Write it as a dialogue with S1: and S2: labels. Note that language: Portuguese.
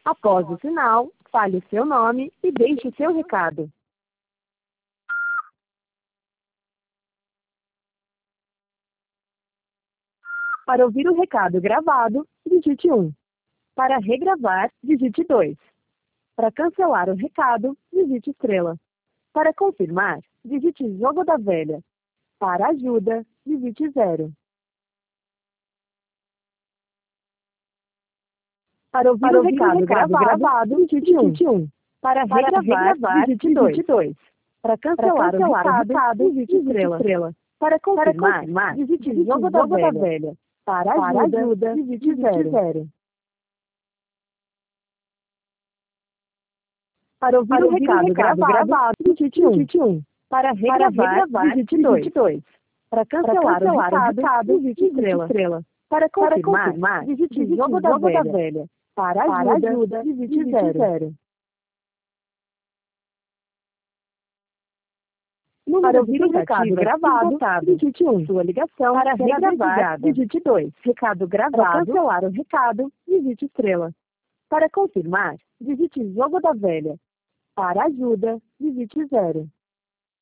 S1: Após o sinal, fale o seu nome e deixe o seu recado. Para ouvir o recado gravado, digite 1. Para regravar, digite 2. Para cancelar o recado, digite estrela. Para confirmar, digite jogo da velha. Para ajuda, digite 0. Para ouvir o recado gravado, digite 1. Para regravar, digite 2. Para cancelar o recado, digite estrela. Para confirmar, digite jogo da velha. Para ajuda, digite 0. Para ouvir o recado gravado, digite 1. Para regravar, digite 2. Para cancelar o recado, digite estrela. Para confirmar, digite jogo da velha. Para ajuda, digite 0. Para ouvir o recado gravado, digite 1. Sua ligação para regravar, digite 2. Recado gravado. Para cancelar o recado, digite estrela. Para confirmar, digite jogo da velha. Para ajuda, digite 0.